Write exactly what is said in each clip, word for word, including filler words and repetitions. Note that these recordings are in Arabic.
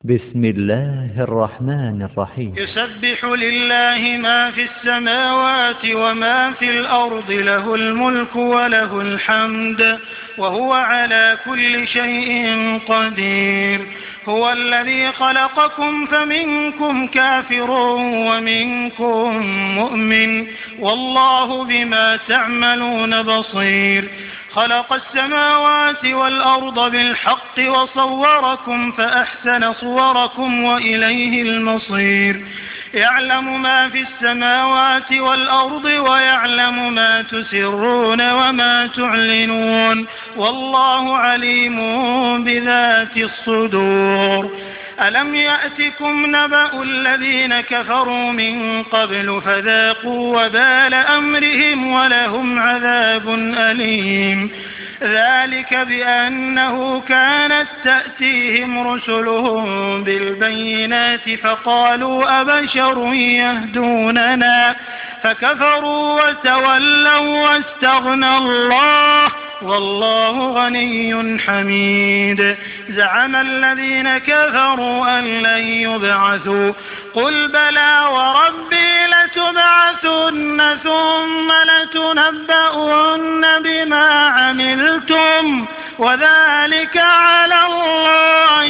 بسم الله الرحمن الرحيم. يسبح لله ما في السماوات وما في الأرض، له الملك وله الحمد وهو على كل شيء قدير. هو الذي خلقكم فمنكم كافر ومنكم مؤمن، والله بما تعملون بصير. خلق السماوات والأرض بالحق وصوركم فأحسن صوركم وإليه المصير. يعلم ما في السماوات والأرض ويعلم ما تسرون وما تعلنون، والله عليم بذات الصدور. ألم يأتكم نبأ الذين كفروا من قبل فذاقوا وبال أمرهم ولهم عذاب أليم. ذلك بأنه كانت تأتيهم رسلهم بالبينات فقالوا أبشر يهدوننا فكفروا وتولوا واستغنى الله والله غني حميد. زعم الذين كفروا أن لن يبعثوا قل بلى وربي لتبعثن ثم لتنبؤن بما عملتم وذلك على الله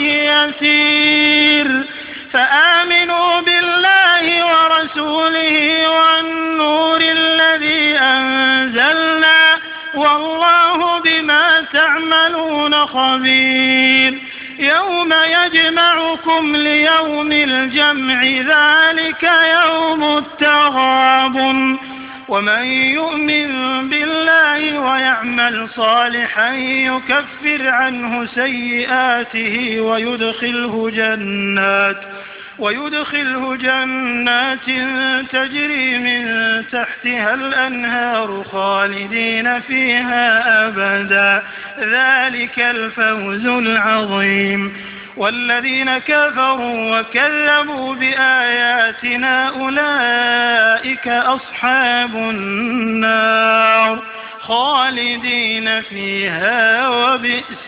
يسير. فآمنوا بالله ورسوله والنور الذي أنزلنا والله بما تعملون خبير. يوم يجمعكم ليوم الجمع ذلك يوم التغابن. ومن يؤمن بالله ويعمل صالحا يكفر عنه سيئاته ويدخله جنات ويدخله جنات تجري من تحتها الأنهار خالدين فيها أبدا، ذلك الفوز العظيم. والذين كفروا وكذبوا بآياتنا أولئك أصحاب النار خالدين فيها وبئس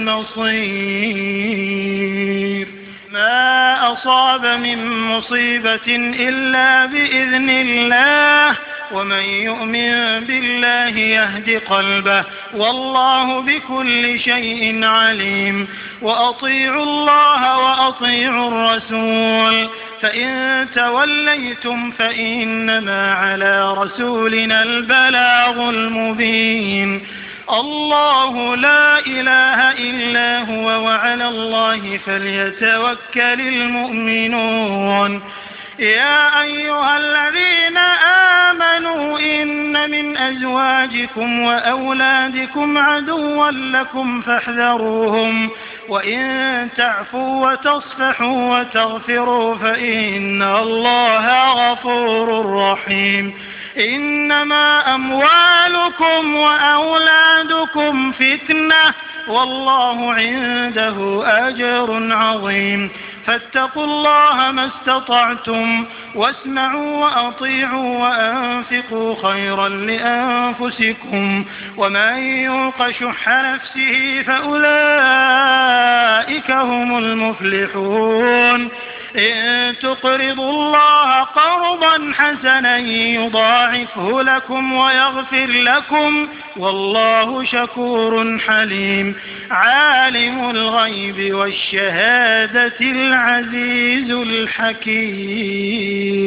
المصير. ما أصاب من مصيبة إلا بإذن الله ومن يؤمن بالله يهد قلبه والله بكل شيء عليم. وأطيعوا الله وأطيعوا الرسول فإن توليتم فإنما على رسولنا البلاغ المبين. الله لا إله إلا هو وعلى الله فليتوكل المؤمنون. يا أيها الذين آمنوا إن من أزواجكم وأولادكم عدوا لكم فاحذروهم وإن تعفوا وتصفحوا وتغفروا فإن الله غفور رحيم. إنما أموالكم وأولادكم فتنة والله عنده أجر عظيم. فاتقوا الله ما استطعتم واسمعوا وأطيعوا وأنفقوا خيرا لأنفسكم ومن يوق شح نفسه فأولئك هم المفلحون. إن تقرضوا الله قرضا حسنا يضاعفه لكم ويغفر لكم والله شكور حليم. عالم الغيب والشهادة العزيز الحكيم.